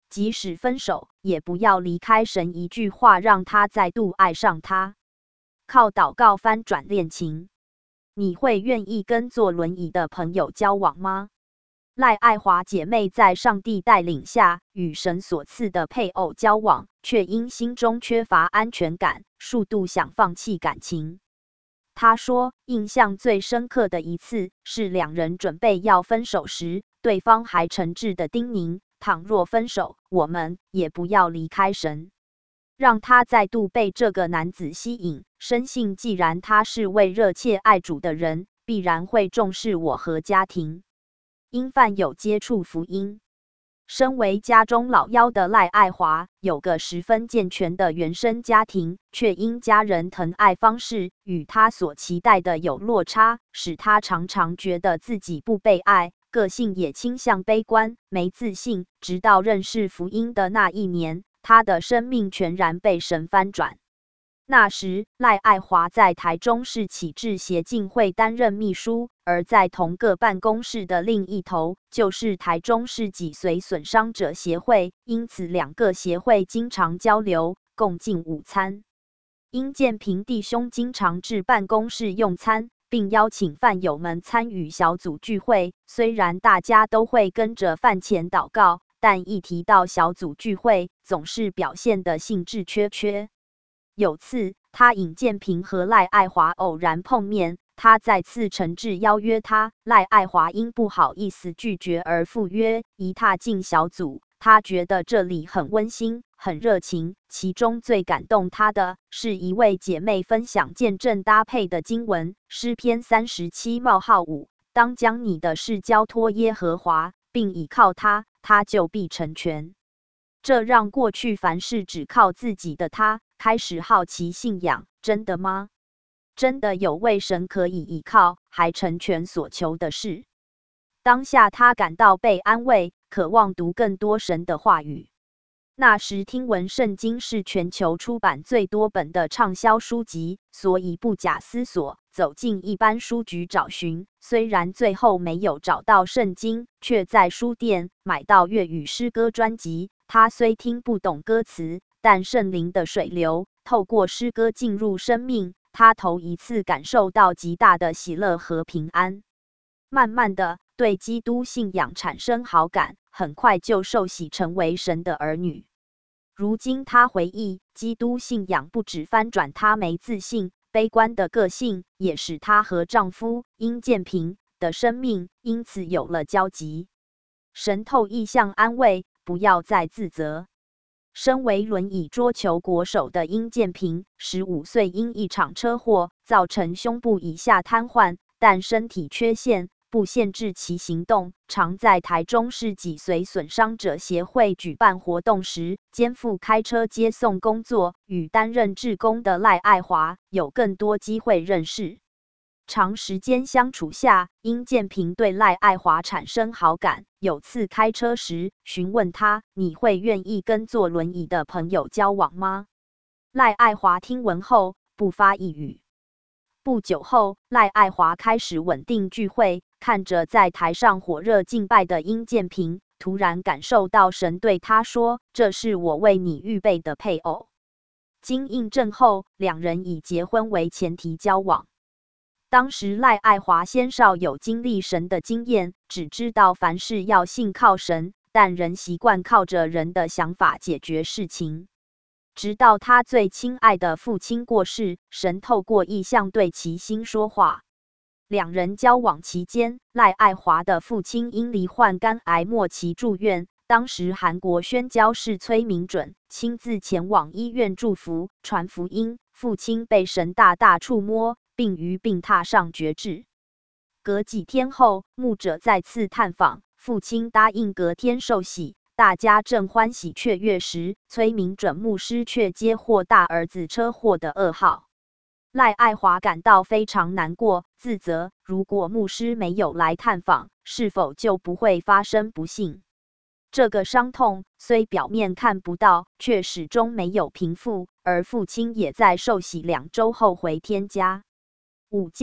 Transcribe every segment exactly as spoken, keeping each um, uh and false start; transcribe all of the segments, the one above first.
即使分手，也不要离开神一句话让他再度爱上他。靠祷告翻转恋情，你会愿意跟坐轮椅的朋友交往吗？赖爱华姐妹在上帝带领下，与神所赐的配偶交往，却因心中缺乏安全感，数度想放弃感情。她说，印象最深刻的一次是两人准备要分手时，对方还诚挚的叮咛，倘若分手，我们也不要离开神。让她再度被这个男子吸引，深信既然他是位热切爱主的人，必然会重视我和家庭。因犯有接触福音，身为家中老幺的赖爱华，有个十分健全的原生家庭，却因家人疼爱方式与他所期待的有落差，使他常常觉得自己不被爱，个性也倾向悲观、没自信。直到认识福音的那一年，他的生命全然被神翻转。那时，赖爱华在台中市启智协进会担任秘书，而在同个办公室的另一头，就是台中市脊髓损伤者协会，因此两个协会经常交流，共进午餐。殷建平弟兄经常至办公室用餐，并邀请饭友们参与小组聚会。虽然大家都会跟着饭前祷告，但一提到小组聚会，总是表现得兴致缺缺。有次，他引建平和赖爱华偶然碰面，他再次诚挚邀约他，赖爱华因不好意思拒绝而赴约。一踏进小组，他觉得这里很温馨，很热情。其中最感动他的是一位姐妹分享见证搭配的经文，诗篇三十七冒号五，当将你的事交托耶和华，并倚靠他，他就必成全。这让过去凡事只靠自己的他开始好奇信仰，真的吗？真的有位神可以依靠，还成全所求的事？当下他感到被安慰，渴望读更多神的话语。那时听闻圣经是全球出版最多本的畅销书籍，所以不假思索走进一般书局找寻。虽然最后没有找到圣经，却在书店买到粤语诗歌专辑。他虽听不懂歌词，但圣灵的水流透过诗歌进入生命，他头一次感受到极大的喜乐和平安。慢慢的，对基督信仰产生好感，很快就受洗成为神的儿女。如今他回忆，基督信仰不只翻转他没自信、悲观的个性，也使他和丈夫殷建平的生命因此有了交集。神透意象安慰，不要再自责。身为轮椅桌球国手的殷建平，十五岁因一场车祸造成胸部以下瘫痪，但身体缺陷不限制其行动，常在台中市脊髓损伤者协会举办活动时，肩负开车接送工作，与担任志工的赖爱华有更多机会认识。长时间相处下，殷建平对赖爱华产生好感。有次开车时，询问他：“你会愿意跟坐轮椅的朋友交往吗？”赖爱华听闻后不发一语。不久后，赖爱华开始稳定聚会，看着在台上火热敬拜的殷建平，突然感受到神对他说：“这是我为你预备的配偶。”经印证后，两人以结婚为前提交往。当时赖爱华鲜少有经历神的经验，只知道凡事要信靠神，但仍习惯靠着人的想法解决事情。直到他最亲爱的父亲过世，神透过异象对其心说话。两人交往期间，赖爱华的父亲因罹患肝癌末期住院，当时韩国宣教士崔明准亲自前往医院祝福传福音，父亲被神大大触摸，并于病榻上绝志。隔几天后，牧者再次探访，父亲答应隔天受洗。大家正欢喜雀跃时，崔明准牧师却接获大儿子车祸的噩耗。赖爱华感到非常难过，自责如果牧师没有来探访，是否就不会发生不幸？这个伤痛虽表面看不到，却始终没有平复，而父亲也在受洗两周后回天家。午间，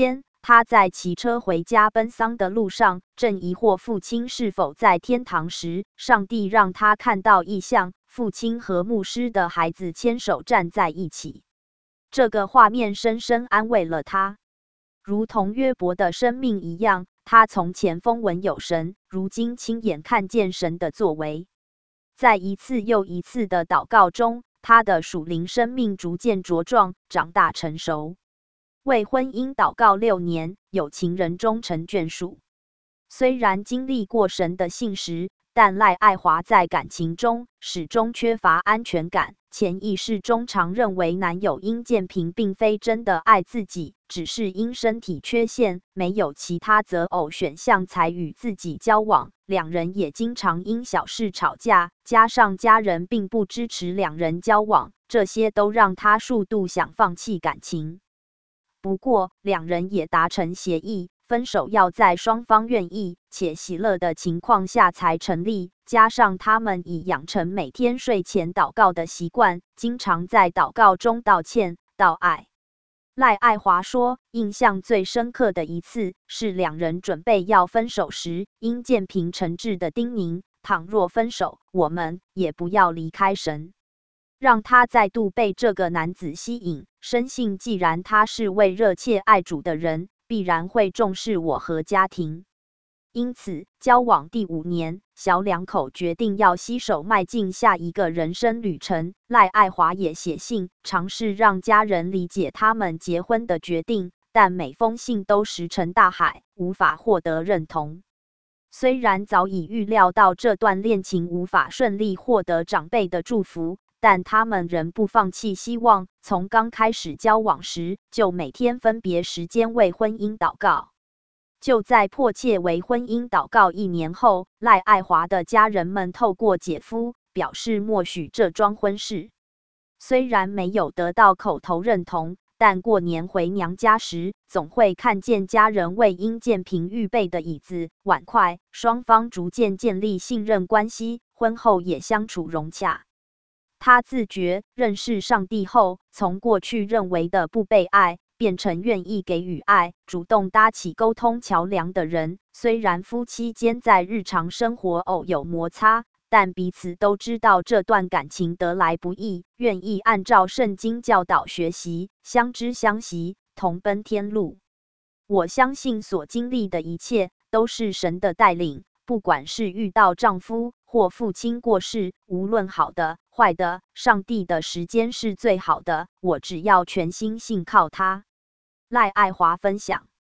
他在骑车回家奔丧的路上，正疑惑父亲是否在天堂时，上帝让他看到异象，父亲和牧师的孩子牵手站在一起。这个画面深深安慰了他，如同约伯的生命一样，他从前风闻有神，如今亲眼看见神的作为。在一次又一次的祷告中，他的属灵生命逐渐茁壮、长大成熟。为婚姻祷告六年，有情人终成眷属。虽然经历过神的信实，但赖爱华在感情中始终缺乏安全感，潜意识中常认为男友殷建平并非真的爱自己，只是因身体缺陷，没有其他择偶选项才与自己交往。两人也经常因小事吵架，加上家人并不支持两人交往，这些都让他数度想放弃感情。不过，两人也达成协议，分手要在双方愿意且喜乐的情况下才成立。加上他们已养成每天睡前祷告的习惯，经常在祷告中道歉、道爱。赖爱华说，印象最深刻的一次是两人准备要分手时，殷建平诚挚的叮咛：倘若分手，我们也不要离开神。让他再度被这个男子吸引，深信既然他是位热切爱主的人，必然会重视我和家庭。因此，交往第五年，小两口决定要携手迈进下一个人生旅程。赖爱华也写信，尝试让家人理解他们结婚的决定，但每封信都石沉大海，无法获得认同。虽然早已预料到这段恋情无法顺利获得长辈的祝福，但他们仍不放弃希望。从刚开始交往时，就每天分别时间为婚姻祷告。就在迫切为婚姻祷告一年后，赖爱华的家人们透过姐夫表示默许这桩婚事。虽然没有得到口头认同，但过年回娘家时，总会看见家人为殷建平预备的椅子、碗筷，双方逐渐建立信任关系，婚后也相处融洽。他自觉认识上帝后，从过去认为的不被爱，变成愿意给予爱、主动搭起沟通桥梁的人。虽然夫妻间在日常生活偶有摩擦，但彼此都知道这段感情得来不易，愿意按照圣经教导学习，相知相惜，同奔天路。我相信所经历的一切都是神的带领，不管是遇到丈夫或父亲过世，无论好的、坏的，上帝的时间是最好的，我只要全心信靠他。赖爱华分享。